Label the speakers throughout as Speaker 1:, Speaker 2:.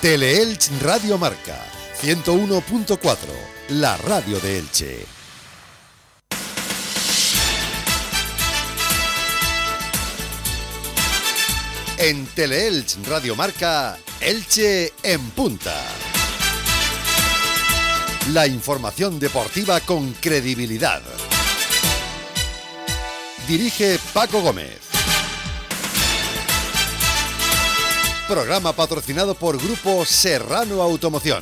Speaker 1: Teleelch Radio Marca 101.4, la radio de Elche. En Teleelch Radio Marca, Elche en punta. La información deportiva con credibilidad. Dirige Paco Gómez. Programa patrocinado por Grupo Serrano Automoción.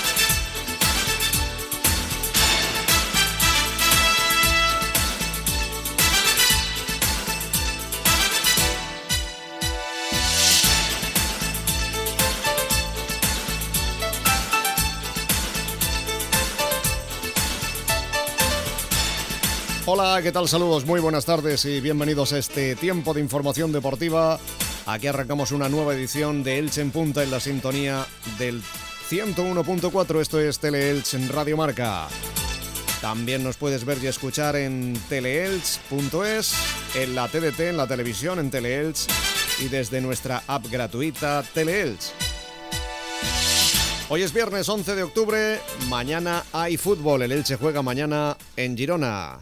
Speaker 2: Hola, ¿qué tal? Saludos, muy buenas tardes y bienvenidos a este tiempo de información deportiva. Aquí arrancamos una nueva edición de Elche en Punta en la sintonía del 101.4. Esto es Teleelch en Radio Marca. También nos puedes ver y escuchar en teleelch.es, en la TDT, en la televisión, en Teleelch y desde nuestra app gratuita Teleelch. Hoy es viernes 11 de octubre, mañana hay fútbol. El Elche juega mañana en Girona.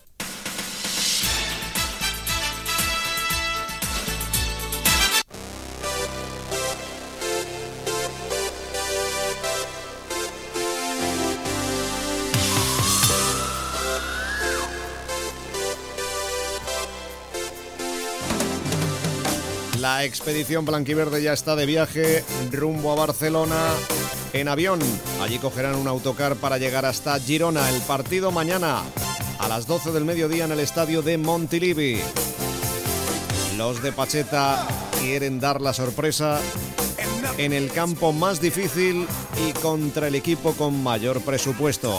Speaker 2: La expedición blanquiverde ya está de viaje rumbo a Barcelona en avión. Allí cogerán un autocar para llegar hasta Girona. El partido mañana a las 12 del mediodía en el estadio de Montilivi. Los de Pacheta quieren dar la sorpresa en el campo más difícil y contra el equipo con mayor presupuesto.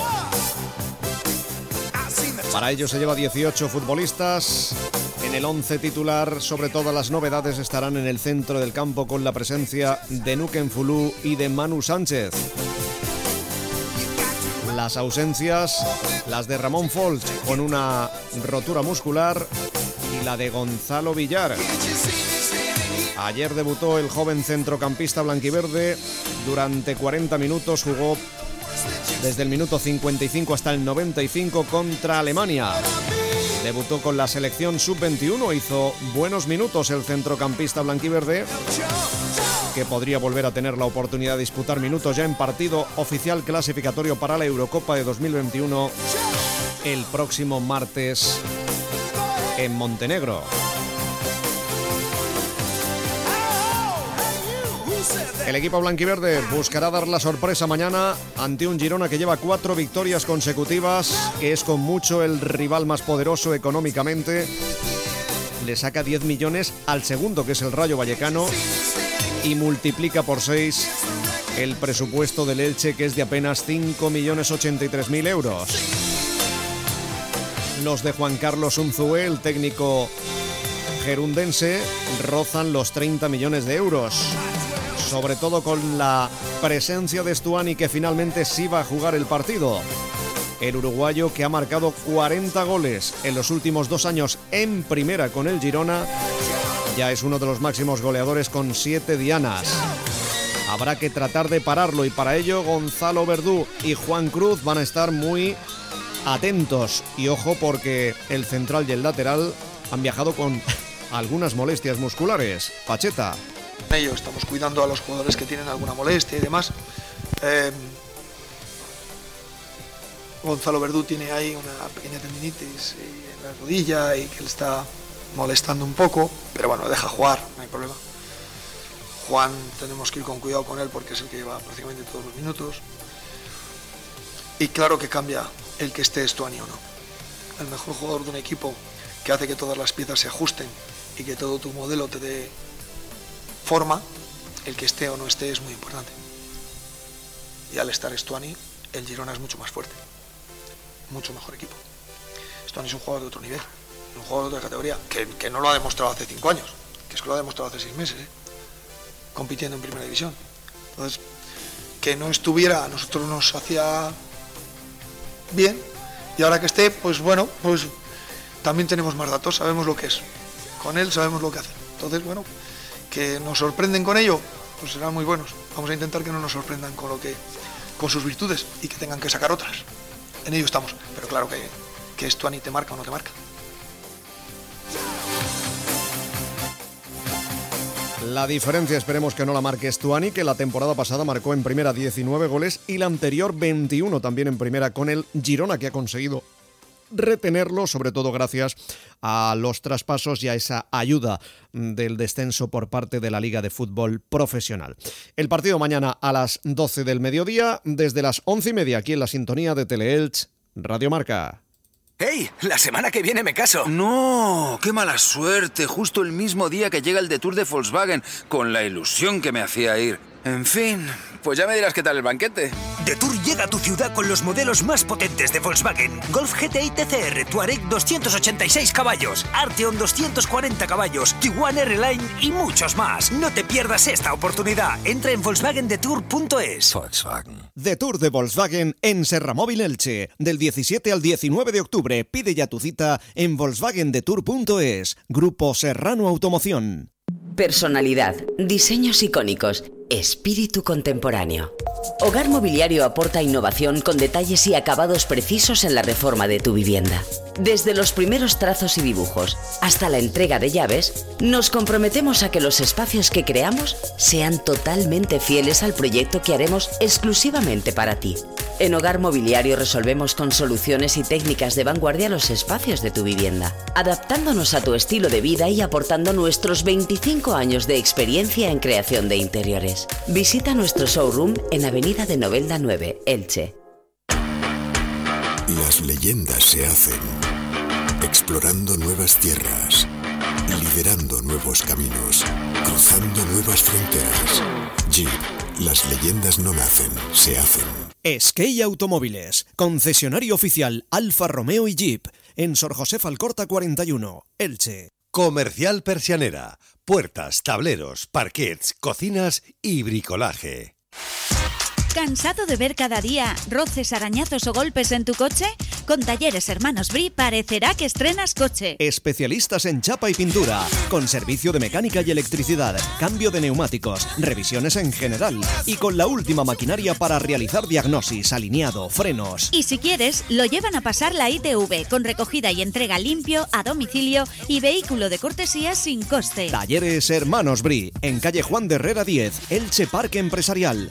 Speaker 2: Para ello se lleva 18 futbolistas. En el 11 titular, sobre todo las novedades estarán en el centro del campo con la presencia de Nuken Fulú y de Manu Sánchez. Las ausencias, las de Ramón Folch con una rotura muscular y la de Gonzalo Villar. Ayer debutó el joven centrocampista blanquiverde. Durante 40 minutos jugó desde el minuto 55 hasta el 95 contra Alemania. Debutó con la selección sub-21, hizo buenos minutos el centrocampista blanquiverde, que podría volver a tener la oportunidad de disputar minutos ya en partido oficial clasificatorio para la Eurocopa de 2021 el próximo martes en Montenegro. El equipo blanquiverde buscará dar la sorpresa mañana ante un Girona que lleva 4 victorias consecutivas, que es con mucho el rival más poderoso económicamente. Le saca 10 millones al segundo, que es el Rayo Vallecano, y multiplica por 6 el presupuesto del Elche, que es de apenas 5.083.000 euros. Los de Juan Carlos Unzué, el técnico gerundense, rozan los 30 millones de euros. Sobre todo con la presencia de Stuani, que finalmente sí va a jugar el partido. El uruguayo, que ha marcado 40 goles en los últimos 2 años en primera con el Girona, ya es uno de los máximos goleadores con 7 dianas. Habrá que tratar de pararlo y para ello Gonzalo Verdú y Juan Cruz van a estar muy atentos. Y ojo, porque el central y el lateral han viajado con algunas molestias musculares. Pacheta.
Speaker 3: Estamos cuidando a los jugadores que tienen alguna molestia y demás. Gonzalo Verdú tiene ahí una pequeña tendinitis en la rodilla y que le está molestando un poco, pero bueno, deja jugar, no hay problema. Juan, tenemos que ir con cuidado con él porque es el que lleva prácticamente todos los minutos. Y claro que cambia el que esté Stuani o no. El mejor jugador de un equipo, que hace que todas las piezas se ajusten y que todo tu modelo te dé forma, el que esté o no esté es muy importante. Y al estar Stuani, el Girona es mucho más fuerte, mucho mejor equipo. Stuani es un jugador de otro nivel, un jugador de otra categoría, que no lo ha demostrado hace 5 años, que es que lo ha demostrado hace 6 meses, compitiendo en primera división. Entonces, que no estuviera a nosotros nos hacía bien, y ahora que esté, pues bueno, pues también tenemos más datos, sabemos lo que es. Con él sabemos lo que hace. Entonces, bueno, que nos sorprenden con ello, pues serán muy buenos. Vamos a intentar que no nos sorprendan con sus virtudes y que tengan que sacar otras. En ello estamos, pero claro que esto a ni te marca o no te marca.
Speaker 2: La diferencia esperemos que no la marque Stuani, que la temporada pasada marcó en primera 19 goles y la anterior 21 también en primera con el Girona, que ha conseguido retenerlo, sobre todo gracias a los traspasos y a esa ayuda del descenso por parte de la Liga de Fútbol Profesional. El partido mañana a las 12 del mediodía, desde las 11:30 aquí en la sintonía de Teleelch Radio Marca.
Speaker 4: ¡Hey! La semana que viene me caso.
Speaker 5: No, qué mala suerte. Justo el mismo día que llega el Detour de Volkswagen, con la ilusión que me hacía ir. En fin, pues ya me dirás qué tal el banquete.
Speaker 4: Detour llega a tu ciudad con los modelos más potentes de Volkswagen. Golf GTI TCR, Touareg 286 caballos, Arteon 240 caballos, Tiguan R-Line y muchos más. No te pierdas esta oportunidad. Entra en volkswagendetour.es.
Speaker 5: Volkswagen.
Speaker 2: Detour de Volkswagen en Serramóvil Elche. Del 17 al 19 de octubre. Pide ya tu cita en volkswagendetour.es. Grupo Serrano Automoción.
Speaker 6: Personalidad, diseños icónicos, espíritu contemporáneo. Hogar Mobiliario aporta innovación con detalles y acabados precisos en la reforma de tu vivienda. Desde los primeros trazos y dibujos hasta la entrega de llaves, nos comprometemos a que los espacios que creamos sean totalmente fieles al proyecto que haremos exclusivamente para ti. En Hogar Mobiliario resolvemos con soluciones y técnicas de vanguardia los espacios de tu vivienda, adaptándonos a tu estilo de vida y aportando nuestros 25 años de experiencia en creación de interiores. Visita nuestro showroom en Avenida de Novelda 9, Elche.
Speaker 7: Las leyendas se hacen explorando nuevas tierras, liderando nuevos caminos, cruzando nuevas fronteras. Jeep, las leyendas no nacen, se hacen.
Speaker 2: Skey Automóviles, concesionario oficial Alfa Romeo y Jeep, en Sor José Alcorta 41, Elche.
Speaker 1: Comercial Persianera, puertas, tableros, parquets, cocinas y bricolaje.
Speaker 8: ¿Cansado de ver cada día roces, arañazos o golpes en tu coche? Con Talleres Hermanos Bri parecerá que estrenas coche.
Speaker 2: Especialistas en chapa y pintura, con servicio de mecánica y electricidad, cambio de neumáticos, revisiones en general y con la última maquinaria para realizar diagnosis, alineado, frenos.
Speaker 8: Y si quieres, lo llevan a pasar la ITV con recogida y entrega limpio, a domicilio y vehículo de cortesía sin coste.
Speaker 2: Talleres Hermanos Bri, en calle Juan de Herrera 10, Elche Parque Empresarial.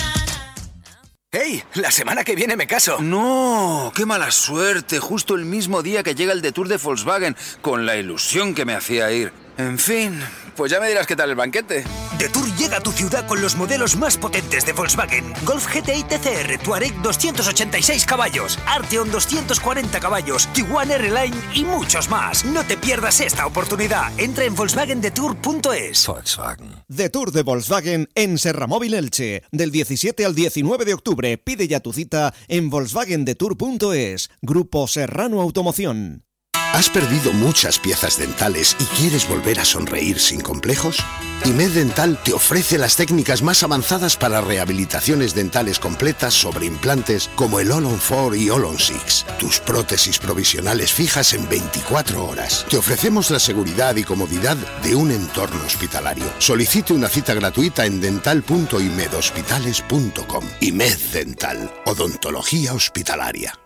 Speaker 4: ¡Hey! La semana que viene me caso.
Speaker 5: No, qué mala suerte. Justo el mismo día que llega el Detour de Volkswagen, con la ilusión que me hacía ir. En fin, pues ya me dirás qué tal el banquete.
Speaker 4: Detour llega a tu ciudad con los modelos más potentes de Volkswagen. Golf GTI TCR, Touareg 286 caballos, Arteon 240 caballos, Tiguan R-Line y muchos más. No te pierdas esta oportunidad. Entra en volkswagendetour.es.
Speaker 5: Volkswagen.
Speaker 2: Detour de Volkswagen en Serramóvil Elche. Del 17 al 19 de octubre. Pide ya tu cita en volkswagendetour.es. Grupo Serrano Automoción.
Speaker 7: ¿Has perdido muchas piezas dentales y quieres volver a sonreír sin complejos? IMED Dental te ofrece las técnicas más avanzadas para rehabilitaciones dentales completas sobre implantes como el All-on 4 y All-on 6. Tus prótesis provisionales fijas en 24 horas. Te ofrecemos la seguridad y comodidad de un entorno hospitalario. Solicite una cita gratuita en dental.imedhospitales.com. IMED Dental, odontología hospitalaria.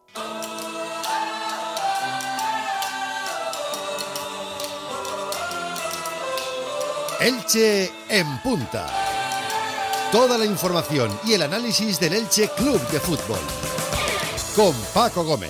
Speaker 1: Elche en punta. Toda la información y el análisis del Elche Club de Fútbol. Con Paco Gómez.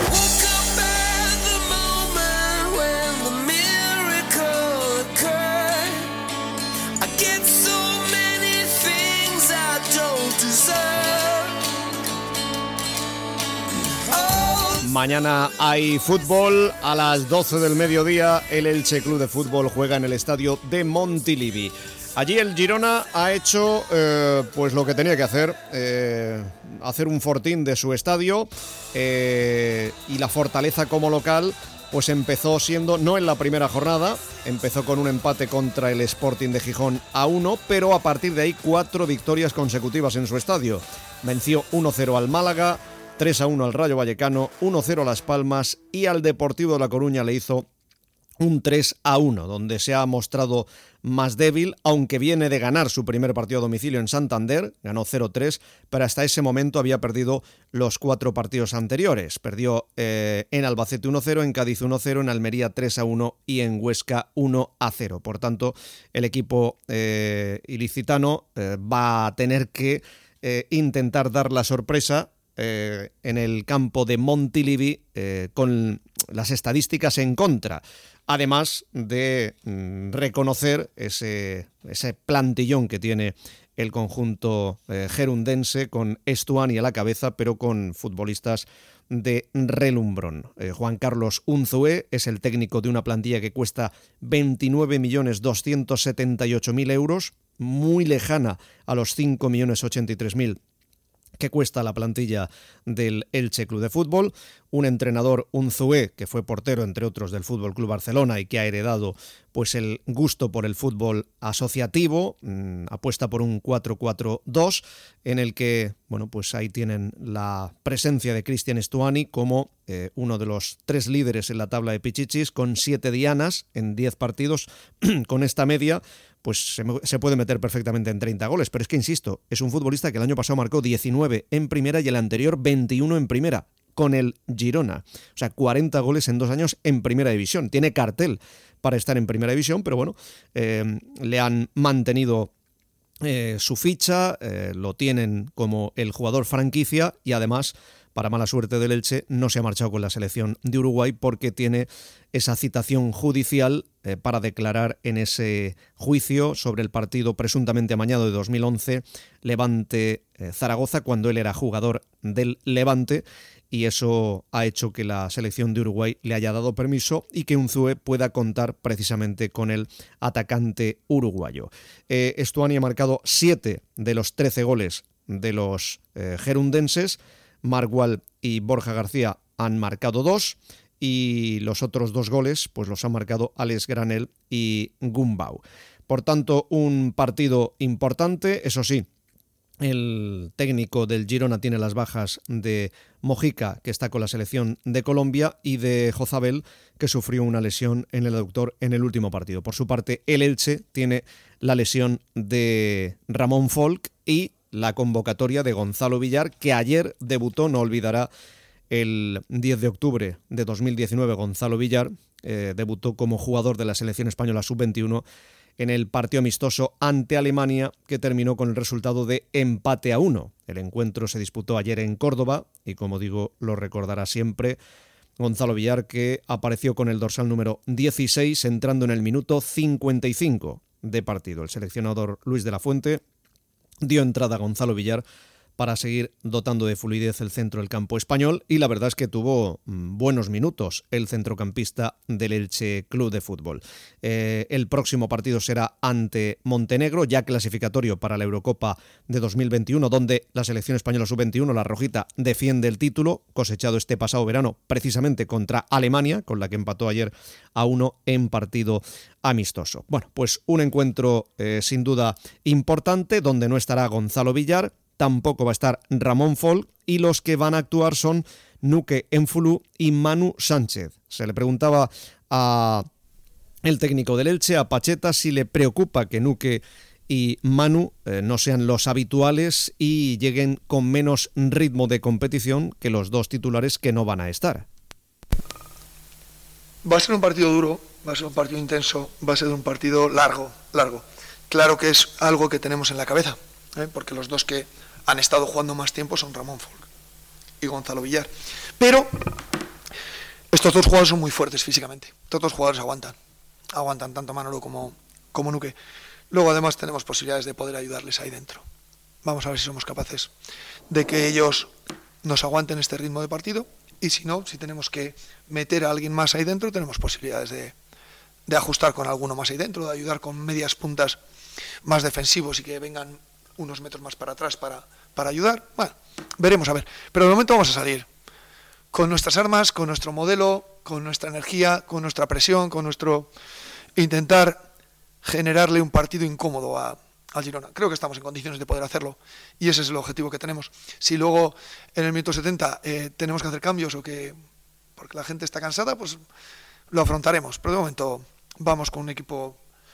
Speaker 2: Mañana hay fútbol a las 12 del mediodía. El Elche Club de Fútbol juega en el estadio de Montilivi. Allí el Girona ha hecho pues lo que tenía que hacer un fortín de su estadio y la Fortaleza como local pues empezó siendo, no en la primera jornada, empezó con un empate contra el Sporting de Gijón a 1, pero a partir de ahí 4 victorias consecutivas en su estadio. Venció 1-0 al Málaga, 3-1 al Rayo Vallecano, 1-0 a Las Palmas y al Deportivo de La Coruña le hizo un 3-1, donde se ha mostrado más débil, aunque viene de ganar su primer partido a domicilio en Santander, ganó 0-3, pero hasta ese momento había perdido los 4 partidos anteriores. Perdió en Albacete 1-0, en Cádiz 1-0, en Almería 3-1 y en Huesca 1-0. Por tanto, el equipo ilicitano va a tener que intentar dar la sorpresa en el campo de Montilivi con las estadísticas en contra. Además de reconocer ese plantillón que tiene el conjunto gerundense, con Estuani a la cabeza, pero con futbolistas de relumbrón. Juan Carlos Unzué es el técnico de una plantilla que cuesta 29.278.000 euros, muy lejana a los 5.083.000 que cuesta la plantilla del Elche Club de Fútbol. Un entrenador, Unzué, que fue portero, entre otros, del Fútbol Club Barcelona y que ha heredado pues el gusto por el fútbol asociativo, apuesta por un 4-4-2, en el que, bueno, pues ahí tienen la presencia de Cristian Estuani como uno de los 3 líderes en la tabla de Pichichis, con 7 dianas en 10 partidos. Con esta media, pues se puede meter perfectamente en 30 goles, pero es que, insisto, es un futbolista que el año pasado marcó 19 en primera y el anterior 21 en primera, con el Girona. O sea, 40 goles en 2 años en primera división. Tiene cartel para estar en primera división, pero bueno, le han mantenido su ficha, lo tienen como el jugador franquicia y además, para mala suerte del Elche, no se ha marchado con la selección de Uruguay porque tiene esa citación judicial para declarar en ese juicio sobre el partido presuntamente amañado de 2011 Levante-Zaragoza, cuando él era jugador del Levante, y eso ha hecho que la selección de Uruguay le haya dado permiso y que Unzué pueda contar precisamente con el atacante uruguayo. Estuani ha marcado 7 de los 13 goles de los gerundenses. Margual y Borja García han marcado 2 y los otros 2 goles pues los han marcado Alex Granel y Gumbau. Por tanto, un partido importante. Eso sí, el técnico del Girona tiene las bajas de Mojica, que está con la selección de Colombia, y de Jozabel, que sufrió una lesión en el aductor en el último partido. Por su parte, el Elche tiene la lesión de Ramón Folk y la convocatoria de Gonzalo Villar, que ayer debutó. No olvidará el 10 de octubre de 2019, Gonzalo Villar debutó como jugador de la selección española sub-21 en el partido amistoso ante Alemania, que terminó con el resultado de empate a 1. El encuentro se disputó ayer en Córdoba y, como digo, lo recordará siempre Gonzalo Villar, que apareció con el dorsal número 16 entrando en el minuto 55 de partido. El seleccionador Luis de la Fuente dio entrada a Gonzalo Villar para seguir dotando de fluidez el centro del campo español, y la verdad es que tuvo buenos minutos el centrocampista del Elche Club de Fútbol. El próximo partido será ante Montenegro, ya clasificatorio para la Eurocopa de 2021, donde la selección española sub-21, la rojita, defiende el título, cosechado este pasado verano precisamente contra Alemania, con la que empató ayer a 1 en partido amistoso. Bueno, pues un encuentro sin duda importante, donde no estará Gonzalo Villar, tampoco va a estar Ramón Folk, y los que van a actuar son Nuke Enfulu y Manu Sánchez. Se le preguntaba a el técnico del Elche, a Pacheta, si le preocupa que Nuke y Manu no sean los habituales y lleguen con menos ritmo de competición que los 2 titulares que no van a estar.
Speaker 3: Va a ser un partido duro, va a ser un partido intenso, va a ser un partido largo. Claro que es algo que tenemos en la cabeza, porque los 2 que han estado jugando más tiempo son Ramón Folk y Gonzalo Villar. Pero estos 2 jugadores son muy fuertes físicamente. Estos 2 jugadores aguantan tanto Manolo como Nuke. Luego además tenemos posibilidades de poder ayudarles ahí dentro. Vamos a ver si somos capaces de que ellos nos aguanten este ritmo de partido, y si no, si tenemos que meter a alguien más ahí dentro, tenemos posibilidades de ajustar con alguno más ahí dentro, de ayudar con medias puntas más defensivos y que vengan unos metros más para atrás para ayudar. Bueno, veremos a ver. Pero de momento vamos a salir con nuestras armas, con nuestro modelo, con nuestra energía, con nuestra presión, con nuestro intentar generarle un partido incómodo al Girona. Creo que estamos en condiciones de poder hacerlo y ese es el objetivo que tenemos. Si luego en el minuto 70 tenemos que hacer cambios porque la gente está cansada, pues lo afrontaremos. Pero de momento vamos con un equipo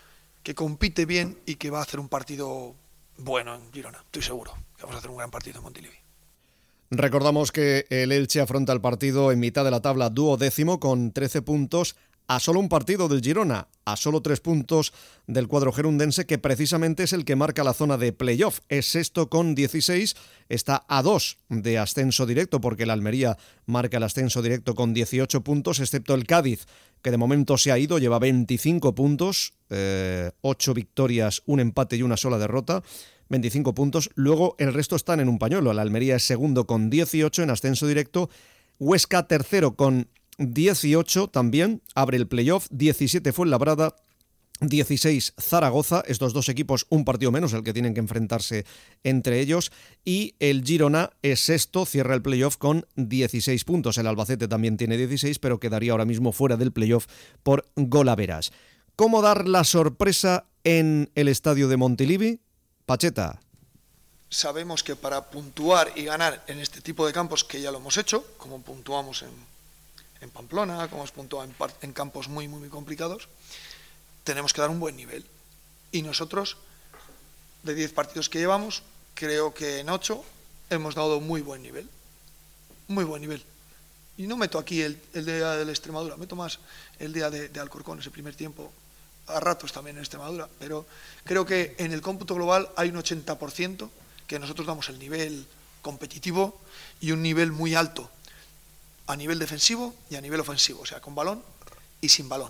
Speaker 3: que compite bien y que va a hacer un partido bueno en Girona. Estoy seguro que vamos a hacer un gran partido en Montilivi.
Speaker 2: Recordamos que el Elche afronta el partido en mitad de la tabla 12º con 13 puntos, a solo un partido del Girona, a solo 3 puntos del cuadro gerundense, que precisamente es el que marca la zona de playoff. Es sexto con 16, está a 2 de ascenso directo, porque el Almería marca el ascenso directo con 18 puntos, excepto el Cádiz, que de momento se ha ido, lleva 25 puntos, 8 victorias, un empate y una sola derrota, 25 puntos. Luego el resto están en un pañuelo. El Almería es segundo con 18 en ascenso directo, Huesca tercero con 18 también, abre el playoff, 17 Fuenlabrada, 16 Zaragoza, estos dos equipos un partido menos el que tienen que enfrentarse entre ellos, y el Girona es sexto, cierra el playoff con 16 puntos, el Albacete también tiene 16, pero quedaría ahora mismo fuera del playoff por golaveras. ¿Cómo dar la sorpresa en el estadio de Montilivi? Pacheta.
Speaker 3: Sabemos que para puntuar y ganar en este tipo de campos, que ya lo hemos hecho, como puntuamos en Pamplona, como hemos puntuado en campos muy complicados, tenemos que dar un buen nivel. Y nosotros, de 10 partidos que llevamos, creo que en 8 hemos dado muy buen nivel. Muy buen nivel. Y no meto aquí el día de la Extremadura, meto más el día de Alcorcón, ese primer tiempo, a ratos también en Extremadura, pero creo que en el cómputo global hay un 80% que nosotros damos el nivel competitivo y un nivel muy alto a nivel defensivo y a nivel ofensivo, o sea, con balón y sin balón.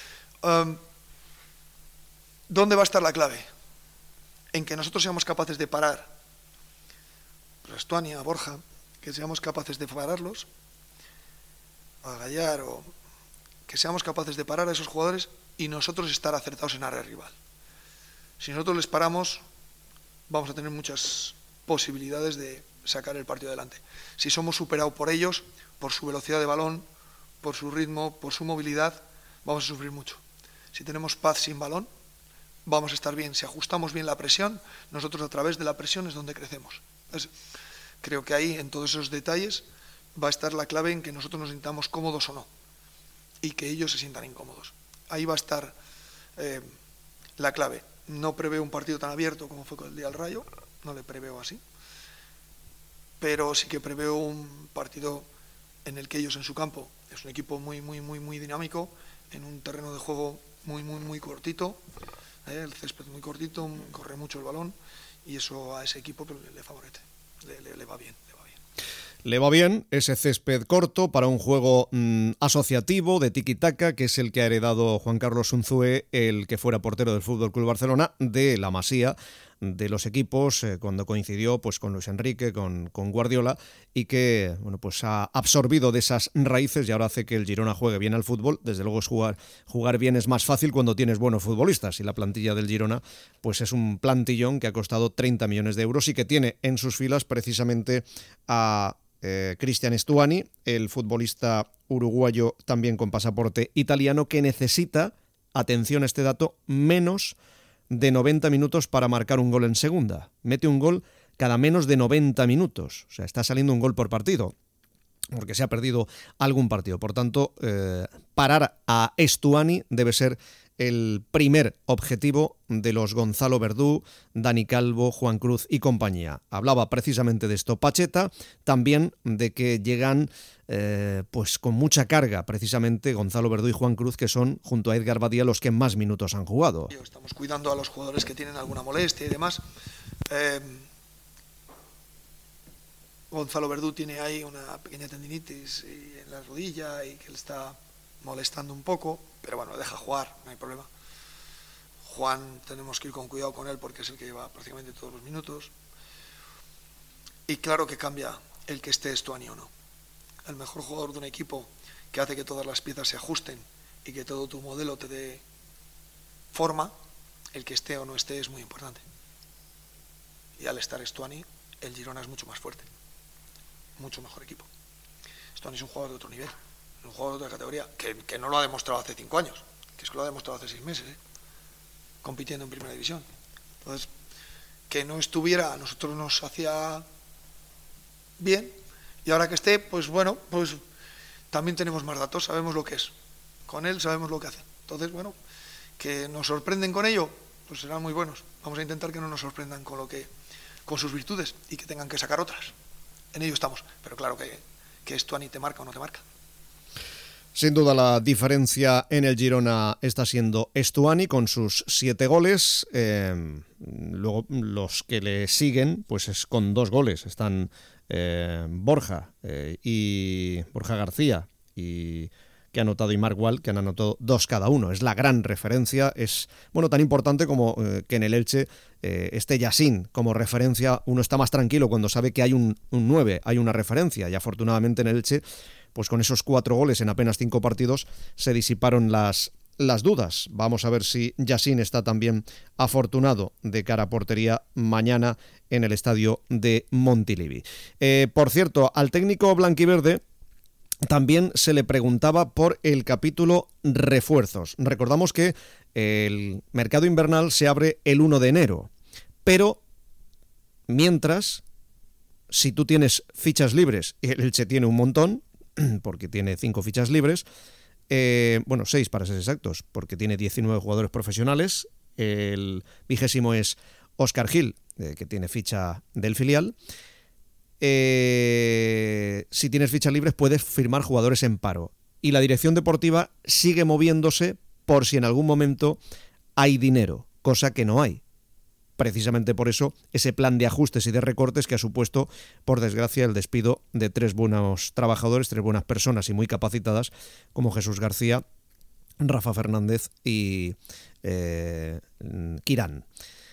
Speaker 3: ¿Dónde va a estar la clave? En que nosotros seamos capaces de parar a Stuani, a Borja, que seamos capaces de pararlos, a Gallar, o que seamos capaces de parar a esos jugadores y nosotros estar acertados en área rival. Si nosotros les paramos, vamos a tener muchas posibilidades de sacar el partido adelante. Si somos superados por ellos, por su velocidad de balón, por su ritmo, por su movilidad, vamos a sufrir mucho. Si tenemos paz sin balón, vamos a estar bien. Si ajustamos bien la presión, nosotros a través de la presión es donde crecemos. Entonces, creo que ahí, en todos esos detalles, va a estar la clave en que nosotros nos sintamos cómodos o no, y que ellos se sientan incómodos. Ahí va a estar la clave. No preveo un partido tan abierto como fue con el día del Rayo, no le preveo así, pero sí que preveo un partido en el que ellos en su campo es un equipo muy dinámico, en un terreno de juego muy cortito, el césped muy cortito, corre mucho el balón, y eso a ese equipo le favorece, le va bien.
Speaker 2: Le va bien ese césped corto para un juego asociativo de tiki-taka, que es el que ha heredado Juan Carlos Unzué, el que fuera portero del FC Barcelona, de la Masía, de los equipos, cuando coincidió pues con Luis Enrique, con Guardiola, y que bueno, pues ha absorbido de esas raíces y ahora hace que el Girona juegue bien al fútbol. Desde luego jugar bien es más fácil cuando tienes buenos futbolistas, y la plantilla del Girona pues es un plantillón que ha costado 30 millones de euros y que tiene en sus filas precisamente a Cristian Stuani, el futbolista uruguayo también con pasaporte italiano, que necesita, atención a este dato, menos de 90 minutos para marcar un gol en segunda. Mete un gol cada menos de 90 minutos. O sea, está saliendo un gol por partido, porque se ha perdido algún partido. Por tanto, parar a Stuani debe ser el primer objetivo de los Gonzalo Verdú, Dani Calvo, Juan Cruz y compañía. Hablaba precisamente de esto Pacheta, también de que llegan pues con mucha carga precisamente Gonzalo Verdú y Juan Cruz, que son junto a Edgar Badía los que más minutos han jugado.
Speaker 3: Estamos cuidando a los jugadores que tienen alguna molestia y demás. Gonzalo Verdú tiene ahí una pequeña tendinitis en la rodilla y que le está molestando un poco, pero bueno, deja jugar, no hay problema. Juan, tenemos que ir con cuidado con él porque es el que lleva prácticamente todos los minutos. Y claro que cambia el que esté Stuani o no. El mejor jugador de un equipo que hace que todas las piezas se ajusten y que todo tu modelo te dé forma, el que esté o no esté es muy importante. Y al estar Stuani, el Girona es mucho más fuerte, mucho mejor equipo. Stuani es un jugador de otro nivel, un jugador de otra categoría, que no lo ha demostrado hace 5 años, que es que lo ha demostrado hace 6 meses, compitiendo en primera división. Entonces, que no estuviera a nosotros nos hacía bien, y ahora que esté, pues bueno, pues también tenemos más datos, sabemos lo que es. Con él sabemos lo que hace. Entonces, bueno, que nos sorprenden con ello, pues serán muy buenos. Vamos a intentar que no nos sorprendan con sus virtudes y que tengan que sacar otras. En ello estamos, pero claro que esto ni te marca o no te marca.
Speaker 2: Sin duda la diferencia en el Girona está siendo Estuani con sus 7 goles. Luego los que le siguen pues es con 2 goles. Están Borja García que ha anotado, y Marc Wall, que han anotado 2 cada uno. Es la gran referencia. Es tan importante como que en el Elche esté Yacine como referencia. Uno está más tranquilo cuando sabe que hay un 9, hay una referencia, y afortunadamente en el Elche, pues con esos 4 goles en apenas 5 partidos se disiparon las dudas. Vamos a ver si Yacine está también afortunado de cara a portería mañana en el estadio de Montilivi. Por cierto, al técnico blanquiverde también se le preguntaba por el capítulo refuerzos. Recordamos que el mercado invernal se abre el 1 de enero, pero mientras, si tú tienes fichas libres, y el Elche tiene un montón, porque tiene 5 fichas libres, 6 para ser exactos, porque tiene 19 jugadores profesionales, el 20º es Óscar Gil, que tiene ficha del filial. Si tienes fichas libres puedes firmar jugadores en paro, y la dirección deportiva sigue moviéndose por si en algún momento hay dinero, cosa que no hay. Precisamente por eso ese plan de ajustes y de recortes que ha supuesto, por desgracia, el despido de 3 buenos trabajadores, 3 buenas personas y muy capacitadas, como Jesús García, Rafa Fernández y Quirán.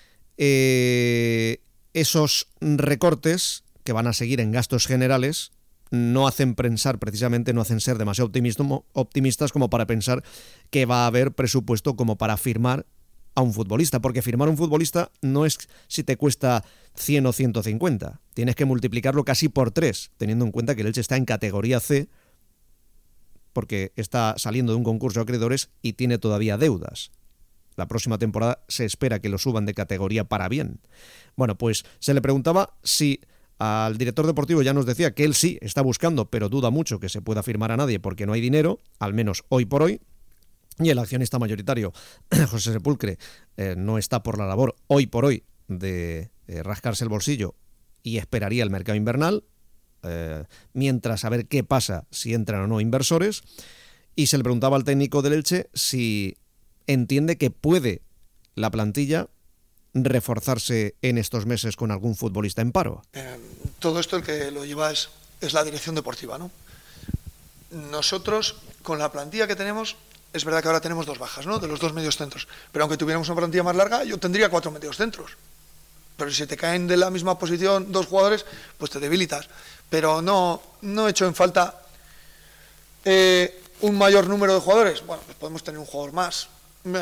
Speaker 2: Esos recortes, que van a seguir en gastos generales, no hacen ser demasiado optimistas como para pensar que va a haber presupuesto como para firmar a un futbolista, porque firmar a un futbolista no es si te cuesta 100 o 150, tienes que multiplicarlo casi por 3, teniendo en cuenta que el Elche está en categoría C, porque está saliendo de un concurso de acreedores y tiene todavía deudas. La próxima temporada se espera que lo suban de categoría para bien. Bueno, pues se le preguntaba si al director deportivo, ya nos decía que él sí está buscando, pero duda mucho que se pueda firmar a nadie porque no hay dinero, al menos hoy por hoy. Y el accionista mayoritario, José Sepulcre, no está por la labor hoy por hoy de rascarse el bolsillo y esperaría el mercado invernal, mientras a ver qué pasa si entran o no inversores. Y se le preguntaba al técnico del Elche si entiende que puede la plantilla reforzarse en estos meses con algún futbolista en paro.
Speaker 3: Todo esto el que lo lleva es la dirección deportiva, ¿no? Nosotros, con la plantilla que tenemos, es verdad que ahora tenemos 2 bajas, ¿no?, de los 2 medios centros, pero aunque tuviéramos una plantilla más larga, yo tendría 4 medios centros. Pero si te caen de la misma posición 2 jugadores, pues te debilitas. Pero no he hecho en falta un mayor número de jugadores. Bueno, pues podemos tener un jugador más.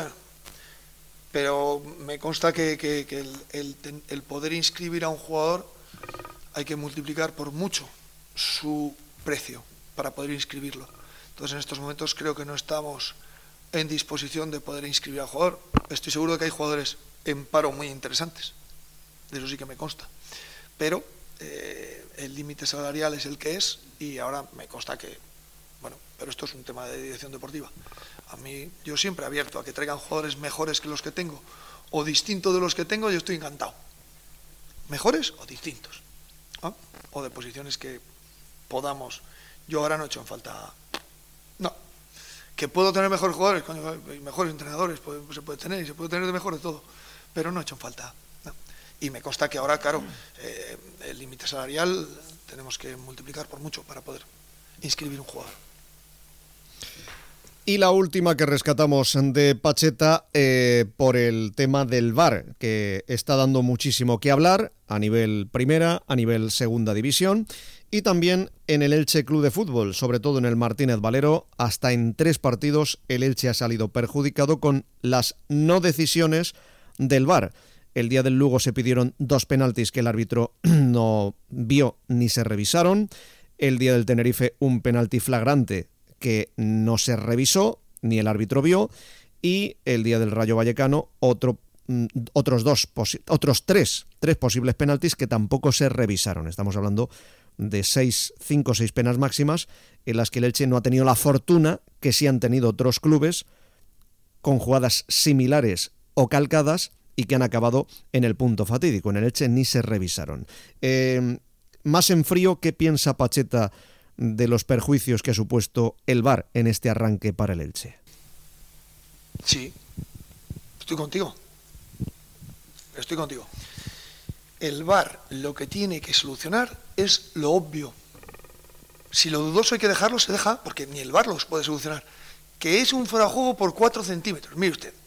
Speaker 3: Pero me consta que el poder inscribir a un jugador hay que multiplicar por mucho su precio para poder inscribirlo. Entonces, en estos momentos creo que no estamos en disposición de poder inscribir al jugador. Estoy seguro de que hay jugadores en paro muy interesantes, de eso sí que me consta. Pero el límite salarial es el que es, y ahora me consta que, pero esto es un tema de dirección deportiva. A mí, yo siempre abierto a que traigan jugadores mejores que los que tengo, o distintos de los que tengo, yo estoy encantado. Mejores o distintos, ¿no? O de posiciones que podamos. Yo ahora no he hecho en falta. No. Que puedo tener mejores jugadores, mejores entrenadores, se puede tener, y se puede tener de mejor de todo, pero no he hecho en falta. No. Y me consta que ahora, claro, el límite salarial tenemos que multiplicar por mucho para poder inscribir un jugador.
Speaker 2: Y la última que rescatamos de Pacheta por el tema del VAR, que está dando muchísimo que hablar a nivel primera, a nivel segunda división, y también en el Elche Club de Fútbol, sobre todo en el Martínez Valero. Hasta en 3 partidos el Elche ha salido perjudicado con las no decisiones del VAR. El día del Lugo se pidieron 2 penaltis que el árbitro no vio ni se revisaron. El día del Tenerife, un penalti flagrante que no se revisó ni el árbitro vio. Y el día del Rayo Vallecano, otros 3 posibles penaltis que tampoco se revisaron. Estamos hablando de 5 o 6 penas máximas en las que el Elche no ha tenido la fortuna que sí han tenido otros clubes con jugadas similares o calcadas y que han acabado en el punto fatídico. En el Elche ni se revisaron. Más en frío, ¿qué piensa Pacheta de los perjuicios que ha supuesto el VAR en este arranque para el Elche?
Speaker 3: Sí, estoy contigo. El VAR lo que tiene que solucionar es lo obvio. Si lo dudoso hay que dejarlo, se deja, porque ni el VAR los puede solucionar. Que es un fuera de juego por 4 centímetros. Mire usted.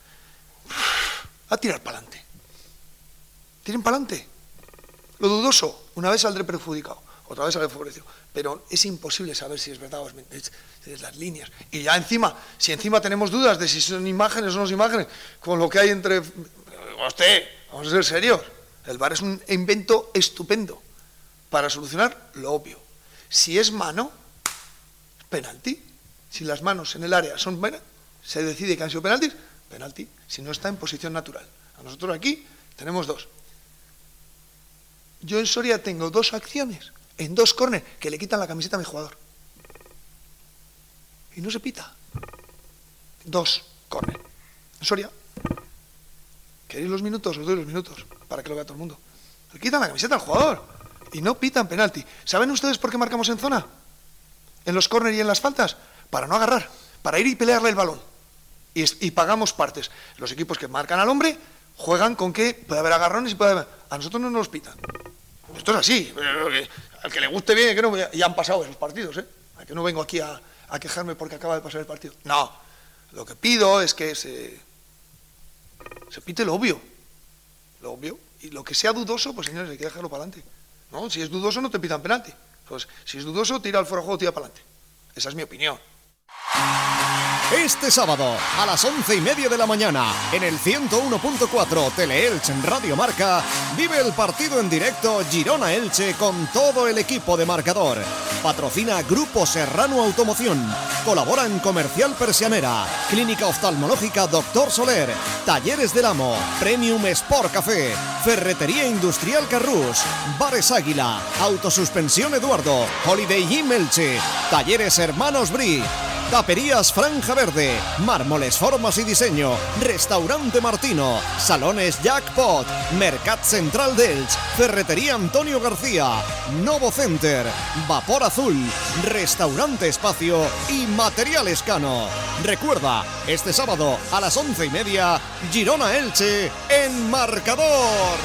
Speaker 3: A tirar para adelante. Tiren para adelante. Lo dudoso, una vez saldré perjudicado, otra vez saldré favorecido. Pero es imposible saber si es verdad o es mentira. Es las líneas. Y ya encima, si encima tenemos dudas de si son imágenes o no son imágenes, con lo que hay entre... Vamos a ser serios. El VAR es un invento estupendo para solucionar lo obvio. Si es mano, penalti. Si las manos en el área son buenas, se decide que han sido penaltis, penalti. Si no está en posición natural. A nosotros aquí tenemos 2. Yo en Soria tengo 2 acciones, en 2 córner, que le quitan la camiseta a mi jugador. Y no se pita. 2 córner. En Soria. ¿Queréis los minutos? Os doy los minutos, para que lo vea todo el mundo. Le quitan la camiseta al jugador y no pitan penalti. ¿Saben ustedes por qué marcamos en zona? En los córner y en las faltas. Para no agarrar, para ir y pelearle el balón. Y pagamos partes. Los equipos que marcan al hombre juegan con que puede haber agarrones y puede haber... A nosotros no nos pitan. Esto es así. Al que le guste bien, que no, ya han pasado esos partidos, ¿eh? A que no vengo aquí a quejarme porque acaba de pasar el partido. No. Lo que pido es que se pite lo obvio. Lo obvio. Y lo que sea dudoso, pues señores, hay que dejarlo para adelante. ¿No? Si es dudoso, no te pitan penalti. Pues si es dudoso, tira al fuera de juego, tira para adelante. Esa es mi opinión.
Speaker 2: Este sábado a las 11:30 de la mañana en el 101.4 Teleelch en Radio Marca vive el partido en directo Girona-Elche con todo el equipo de Marcador. Patrocina Grupo Serrano Automoción. Colaboran Comercial Persianera, Clínica Oftalmológica Dr. Soler, Talleres del Amo, Premium Sport Café, Ferretería Industrial Carrús, Bares Águila, Autosuspensión Eduardo, Holiday Inn Elche, Talleres Hermanos Bri, Taperías Franja Verde, Mármoles Formas y Diseño, Restaurante Martino, Salones Jackpot, Mercat Central d'Elch, Ferretería Antonio García, Novo Center, Vapor Azul, Restaurante Espacio y Material Escano. Recuerda, este sábado a las 11:30, Girona-Elche en Marcador.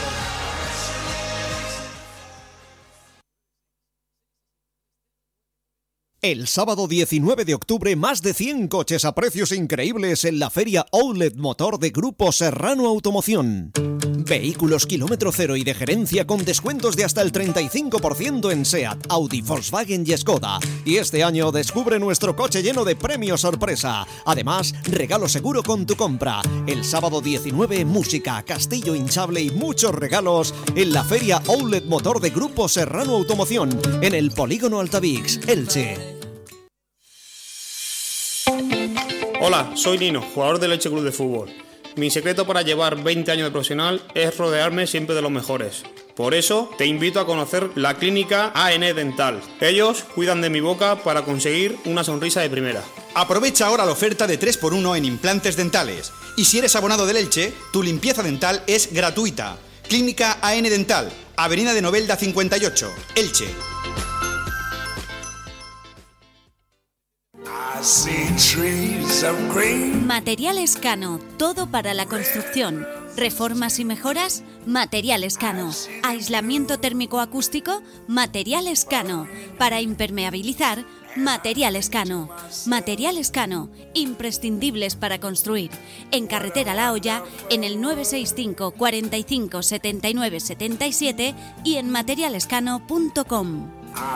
Speaker 2: El sábado 19 de octubre, más de 100 coches a precios increíbles en la Feria Outlet Motor de Grupo Serrano Automoción. Vehículos kilómetro cero y de gerencia con descuentos de hasta el 35% en SEAT, Audi, Volkswagen y Skoda. Y este año descubre nuestro coche lleno de premios sorpresa. Además, regalo seguro con tu compra. El sábado 19, música, castillo hinchable y muchos regalos en la Feria Outlet Motor de Grupo Serrano Automoción en el Polígono Altavix, Elche.
Speaker 9: Hola, soy Nino, jugador del Elche Club de Fútbol. Mi secreto para llevar 20 años de profesional es rodearme siempre de los mejores. Por eso te invito a conocer la clínica AN Dental. Ellos cuidan de mi boca para conseguir una sonrisa de primera.
Speaker 10: Aprovecha ahora la oferta de 3x1 en implantes dentales. Y si eres abonado del Elche, tu limpieza dental es gratuita. Clínica AN Dental, Avenida de Novelda 58, Elche.
Speaker 8: Material Escano, todo para la construcción. Reformas y mejoras, Material Escano. Aislamiento térmico acústico, Material Escano. Para impermeabilizar, Material Escano. Material Escano, imprescindibles para construir. En Carretera La Hoya, en el 965 45 79 77 y en materialescano.com.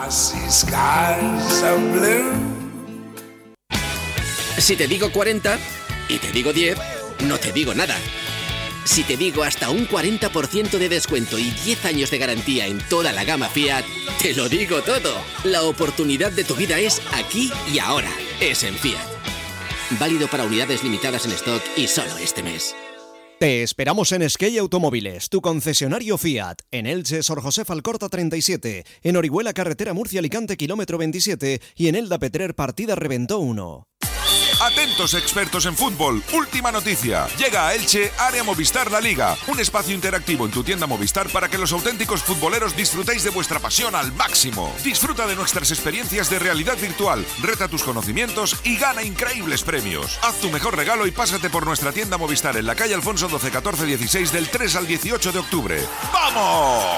Speaker 11: Si te digo 40 y te digo 10, no te digo nada. Si te digo hasta un 40% de descuento y 10 años de garantía en toda la gama Fiat, te lo digo todo. La oportunidad de tu vida es aquí y ahora. Es en Fiat. Válido para unidades limitadas en stock y solo este mes.
Speaker 2: Te esperamos en Skey Automóviles, tu concesionario Fiat, en Elche, Sor José Alcorta 37, en Orihuela Carretera Murcia Alicante kilómetro 27 y en Elda Petrer partida Reventó 1.
Speaker 12: Atentos expertos en fútbol, última noticia. Llega a Elche Área Movistar La Liga, un espacio interactivo en tu tienda Movistar para que los auténticos futboleros disfrutéis de vuestra pasión al máximo. Disfruta de nuestras experiencias de realidad virtual, reta tus conocimientos y gana increíbles premios. Haz tu mejor regalo y pásate por nuestra tienda Movistar en la calle Alfonso 12 14 16 del 3 al 18 de octubre. ¡Vamos!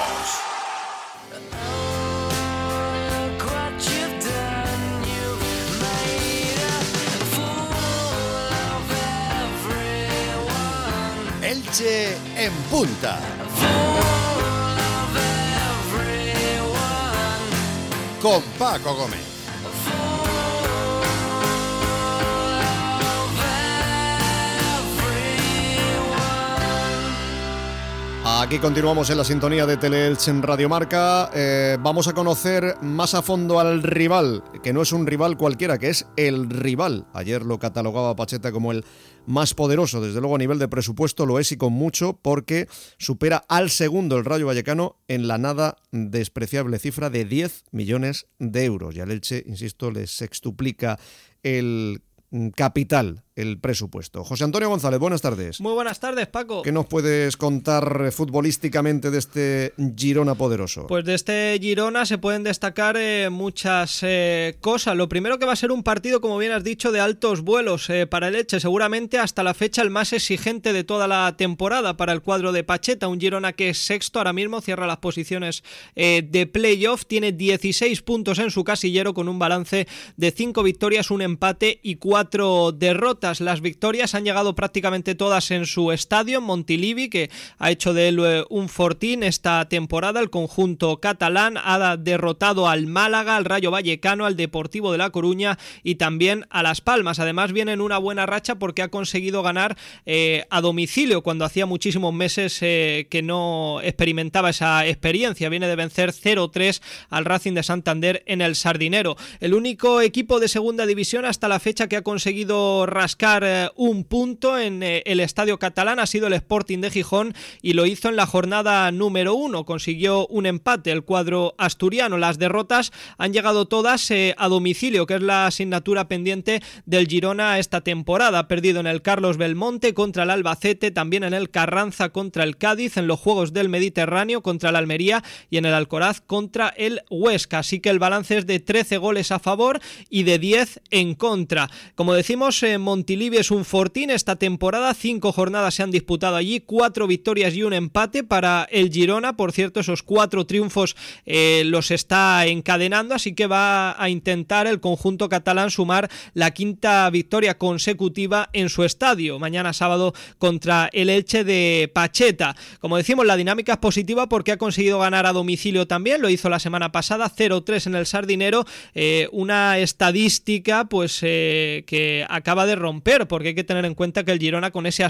Speaker 1: Elche en punta. Con Paco Gómez.
Speaker 2: Aquí continuamos en la sintonía de Teleelch en Radio Marca. Vamos a conocer más a fondo al rival, que no es un rival cualquiera, que es el rival. Ayer lo catalogaba Pacheta como el más poderoso, desde luego a nivel de presupuesto lo es y con mucho, porque supera al segundo, el Rayo Vallecano, en la nada despreciable cifra de 10 millones de euros. Y al Elche, insisto, le sextuplica el capital, el presupuesto. José Antonio González, buenas tardes.
Speaker 13: Muy buenas tardes, Paco.
Speaker 2: ¿Qué nos puedes contar futbolísticamente de este Girona poderoso?
Speaker 13: Pues de este Girona se pueden destacar muchas cosas. Lo primero, que va a ser un partido, como bien has dicho, de altos vuelos para el Elche, seguramente hasta la fecha el más exigente de toda la temporada para el cuadro de Pacheta. Un Girona que es sexto ahora mismo, cierra las posiciones de playoff, tiene 16 puntos en su casillero con un balance de 5 victorias, un empate y 4 derrotas. Las victorias han llegado prácticamente todas en su estadio, en Montilivi, que ha hecho de él un fortín esta temporada. El conjunto catalán ha derrotado al Málaga, al Rayo Vallecano, al Deportivo de La Coruña y también a Las Palmas. Además viene en una buena racha porque ha conseguido ganar a domicilio, cuando hacía muchísimos meses que no experimentaba esa experiencia. Viene de vencer 0-3 al Racing de Santander en el Sardinero. El único equipo de segunda división hasta la fecha que ha conseguido rascar un punto en el estadio catalán ha sido el Sporting de Gijón, y lo hizo en la jornada número 1. Consiguió un empate el cuadro asturiano. Las derrotas han llegado todas a domicilio, que es la asignatura pendiente del Girona esta temporada. Ha perdido en el Carlos Belmonte contra el Albacete, también en el Carranza contra el Cádiz, en los Juegos del Mediterráneo contra el Almería y en el Alcoraz contra el Huesca. Así que el balance es de 13 goles a favor y de 10 en contra. Como decimos, Montilivi es un fortín esta temporada, 5 jornadas se han disputado allí, 4 victorias y un empate para el Girona. Por cierto, esos 4 triunfos los está encadenando, así que va a intentar el conjunto catalán sumar la 5ª victoria consecutiva en su estadio, mañana sábado contra el Elche de Pacheta. Como decimos, la dinámica es positiva porque ha conseguido ganar a domicilio también, lo hizo la semana pasada, 0-3 en el Sardinero, una estadística pues que acaba de romper, porque hay que tener en cuenta que el Girona con ese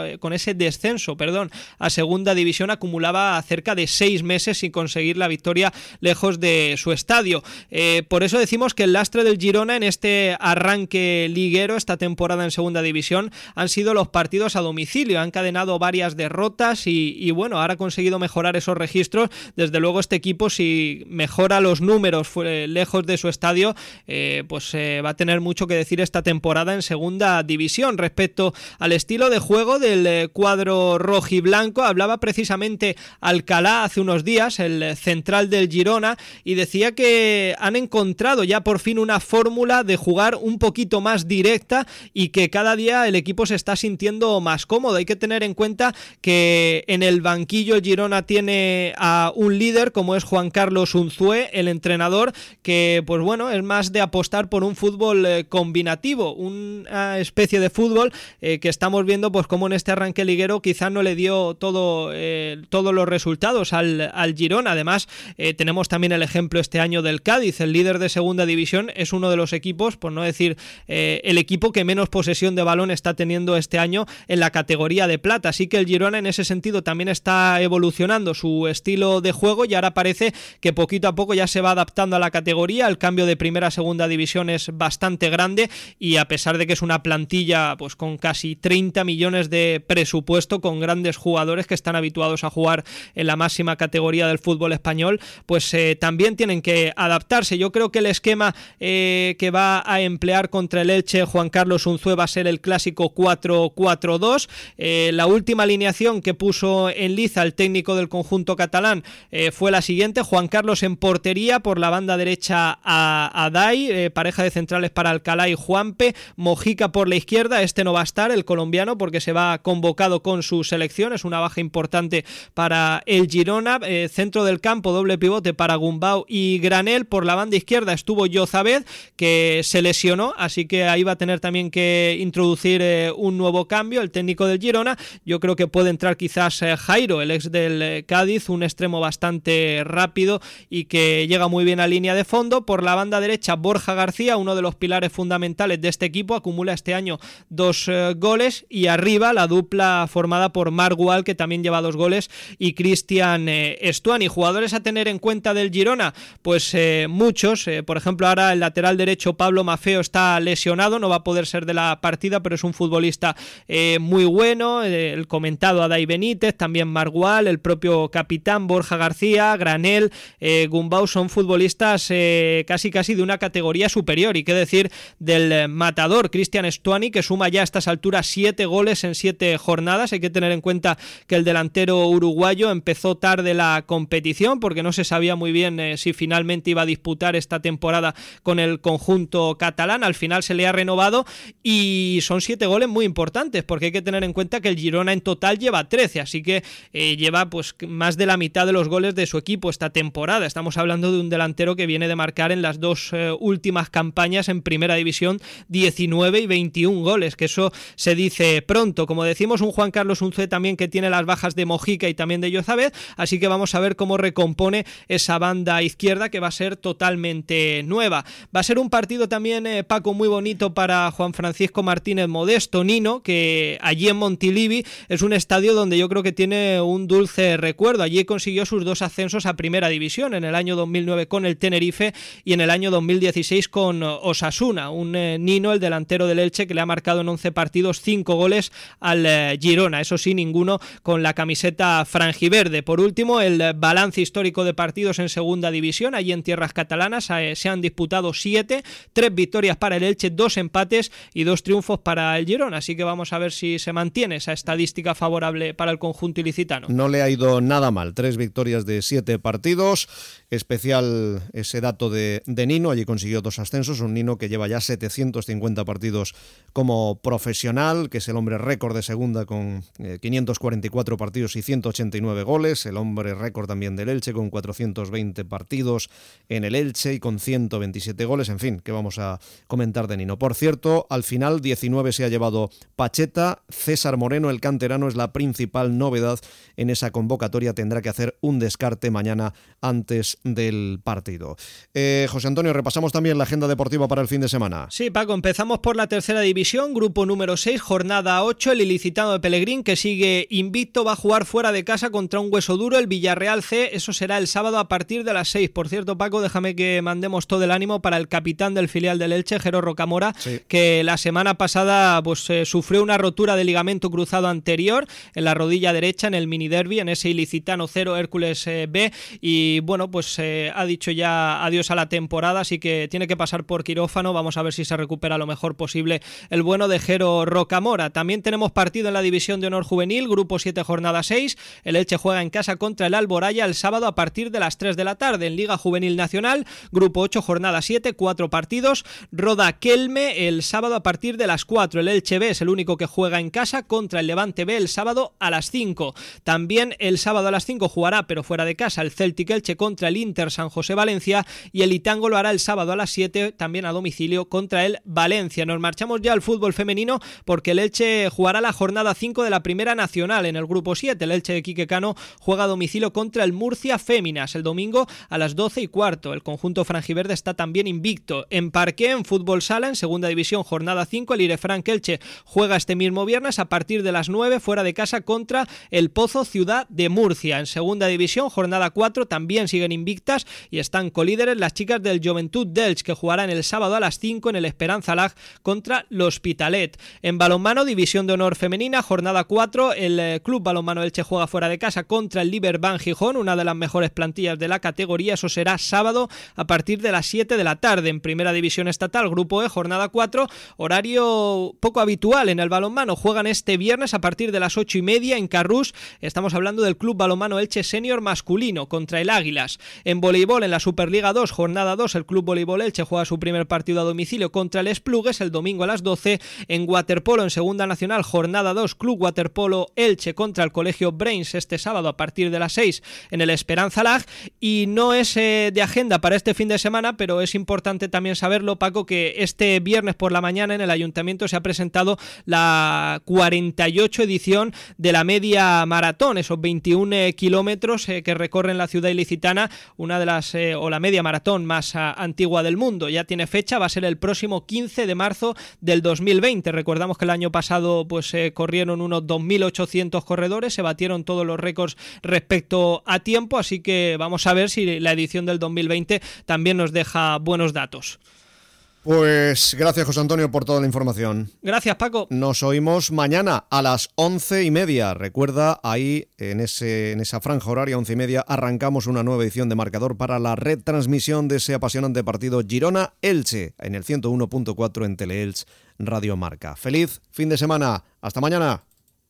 Speaker 13: descenso a segunda división acumulaba cerca de 6 meses sin conseguir la victoria lejos de su estadio. Por eso decimos que el lastre del Girona en este arranque liguero esta temporada en segunda división han sido los partidos a domicilio. Han encadenado varias derrotas y bueno, ahora ha conseguido mejorar esos registros. Desde luego este equipo, si mejora los números lejos de su estadio, pues va a tener mucho que decir esta temporada en segunda división. Respecto al estilo de juego del cuadro rojiblanco, hablaba precisamente Alcalá hace unos días, el central del Girona, y decía que han encontrado ya por fin una fórmula de jugar un poquito más directa y que cada día el equipo se está sintiendo más cómodo. Hay que tener en cuenta que en el banquillo el Girona tiene a un líder como es Juan Carlos Unzué, el entrenador, que pues bueno, es más de apostar por un fútbol combinativo, una especie de fútbol que estamos viendo pues como en este arranque liguero quizás no le dio todos los resultados al Girona. Además tenemos también el ejemplo este año del Cádiz, el líder de segunda división, es uno de los equipos, por no decir el equipo que menos posesión de balón está teniendo este año en la categoría de plata. Así que el Girona en ese sentido también está evolucionando su estilo de juego y ahora parece que poquito a poco ya se va adaptando a la categoría. El cambio de primera a segunda división es bastante grande y a pesar de que es una plantilla pues con casi 30 millones de presupuesto, con grandes jugadores que están habituados a jugar en la máxima categoría del fútbol español, pues también tienen que adaptarse. Yo creo que el esquema que va a emplear contra el Elche Juan Carlos Unzué va a ser el clásico 4-4-2. La última alineación que puso en liza el técnico del conjunto catalán fue la siguiente: Juan Carlos en portería, por la banda derecha a Dai, pareja de centrales para Alcalá y Juanpe, Mojica por la izquierda, este no va a estar, el colombiano, porque se va convocado con su selección, es una baja importante para el Girona. Centro del campo, doble pivote para Gumbau y Granel. Por la banda izquierda estuvo Yozabed, que se lesionó, así que ahí va a tener también que introducir un nuevo cambio el técnico del Girona. Yo creo que puede entrar quizás Jairo, el ex del Cádiz, un extremo bastante rápido y que llega muy bien a línea de fondo. Por la banda derecha, Borja García, uno de los pilares fundamentales de este equipo, acumula este año 2 goles, y arriba la dupla formada por Marc Gual, que también lleva 2 goles, y Cristian Stuani. Jugadores a tener en cuenta del Girona, pues muchos, por ejemplo ahora el lateral derecho Pablo Maffeo está lesionado, no va a poder ser de la partida, pero es un futbolista muy bueno, el comentado Adai Benítez, también Marc Gual, el propio capitán Borja García, Granel, Gumbau, son futbolistas casi de una categoría superior. Y qué decir del matador Cristian Stuani, que suma ya a estas alturas 7 goles en 7 jornadas. Hay que tener en cuenta que el delantero uruguayo empezó tarde la competición porque no se sabía muy bien si finalmente iba a disputar esta temporada con el conjunto catalán. Al final se le ha renovado y son 7 goles muy importantes, porque hay que tener en cuenta que el Girona en total lleva 13, así que lleva pues más de la mitad de los goles de su equipo esta temporada. Estamos hablando de un delantero que viene de marcar en las 2 últimas campañas en Primera División 19 y 21 goles, que eso se dice pronto. Como decimos, un Juan Carlos Unzué también que tiene las bajas de Mojica y también de Yozabed, así que vamos a ver cómo recompone esa banda izquierda, que va a ser totalmente nueva. Va a ser un partido también, Paco, muy bonito para Juan Francisco Martínez Modesto, Nino, que allí en Montilivi es un estadio donde yo creo que tiene un dulce recuerdo. Allí consiguió sus 2 ascensos a Primera División, en el año 2009 con el Tenerife y en el año 2016 con Osasuna. Un Nino, el delantero del Elche, que le ha marcado en 11 partidos 5 goles al Girona, eso sí, ninguno con la camiseta franjiverde. Por último, el balance histórico de partidos en Segunda División, allí en tierras catalanas, se han disputado 7, 3 victorias para el Elche, 2 empates y 2 triunfos para el Girona, así que vamos a ver si se mantiene esa estadística favorable para el conjunto ilicitano.
Speaker 2: No le ha ido nada mal, 3 victorias de 7 partidos, especial ese dato de Nino, allí consiguió 2 ascensos, un Nino que lleva ya 750 partidos como profesional, que es el hombre récord de segunda con 544 partidos y 189 goles, el hombre récord también del Elche con 420 partidos en el Elche y con 127 goles, en fin, que vamos a comentar de Nino. Por cierto, al final 19 se ha llevado Pacheta, César Moreno, el canterano, es la principal novedad en esa convocatoria, tendrá que hacer un descarte mañana antes del partido. José Antonio, repasamos también la agenda deportiva para el fin de semana.
Speaker 13: Sí, Paco, empezamos por la tercera división, grupo número 6, jornada 8, el ilicitano de Pelegrín, que sigue invicto, va a jugar fuera de casa contra un hueso duro, el Villarreal C, eso será el sábado a partir de las 6. Por cierto, Paco, déjame que mandemos todo el ánimo para el capitán del filial del Elche, Jero Rocamora, sí, que la semana pasada pues sufrió una rotura de ligamento cruzado anterior en la rodilla derecha en el mini derby, en ese ilicitano 0 Hércules B, y bueno, pues ha dicho ya adiós a la temporada, así que tiene que pasar por quirófano. Vamos a ver si se recupera lo mejor posible el bueno de Jero Rocamora. También tenemos partido en la División de Honor Juvenil, grupo 7, jornada 6. El Elche juega en casa contra el Alboraya el sábado a partir de las 3 de la tarde. En Liga Juvenil Nacional, grupo 8, jornada 7, 4 partidos. Roda Kelme el sábado a partir de las 4. El Elche B es el único que juega en casa contra el Levante B el sábado a las 5. También el sábado a las 5 jugará, pero fuera de casa, el Celtic Elche contra el Inter San José Valencia, y el Itango lo hará el sábado a las 7, también a domicilio, contra el Valencia. Nos marchamos ya al fútbol femenino porque el Elche jugará la jornada 5 de la Primera Nacional en el grupo 7. El Elche de Quique Cano juega a domicilio contra el Murcia Féminas el domingo a las 12:15. El conjunto franjiverde está también invicto. En Parqué, en fútbol sala, en Segunda División, jornada 5, el Irefranc Elche juega este mismo viernes a partir de las 9 fuera de casa contra el Pozo Ciudad de Murcia. En Segunda División, jornada 4, también siguen invictas y están colíderes las chicas del Juventud d'Elx, que jugarán el sábado a las 5 en el Esperanza Lag contra contra l'Hospitalet. En balonmano, División de Honor Femenina, jornada 4, el Club Balonmano Elche juega fuera de casa contra el Liberbank Gijón, una de las mejores plantillas de la categoría. Eso será sábado a partir de las 7 de la tarde. En Primera División Estatal, Grupo E, jornada 4, horario poco habitual en el balonmano. Juegan este viernes a partir de las 8:30 en Carrús. Estamos hablando del Club Balonmano Elche Senior masculino contra el Águilas. En voleibol, en la Superliga 2, jornada 2, el Club Voleibol Elche juega su primer partido a domicilio contra el Esplugues el domingo a las 12. En waterpolo, en Segunda Nacional, jornada 2, Club Waterpolo Elche contra el Colegio Brains este sábado a partir de las 6 en el Esperanza Lag. Y no es de agenda para este fin de semana, pero es importante también saberlo, Paco, que este viernes por la mañana en el Ayuntamiento se ha presentado la 48 edición de la media maratón, esos 21 kilómetros que recorren la ciudad ilicitana, una de las o la media maratón más antigua del mundo. Ya tiene fecha, va a ser el próximo 15 de marzo del 2020. Recordamos que el año pasado corrieron unos 2.800 corredores, se batieron todos los récords respecto a tiempo, así que vamos a ver si la edición del 2020 también nos deja buenos datos.
Speaker 2: Pues gracias, José Antonio, por toda la información.
Speaker 13: Gracias, Paco.
Speaker 2: Nos oímos mañana a las 11:30. Recuerda, ahí en esa franja horaria 11:30 arrancamos una nueva edición de Marcador para la retransmisión de ese apasionante partido Girona-Elche en el 101.4 en Teleelch Radio Marca. Feliz fin de semana. Hasta mañana.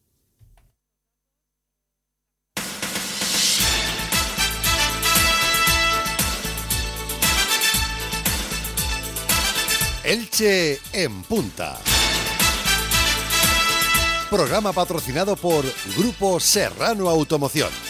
Speaker 1: Elche en Punta. Programa patrocinado por Grupo Serrano Automoción.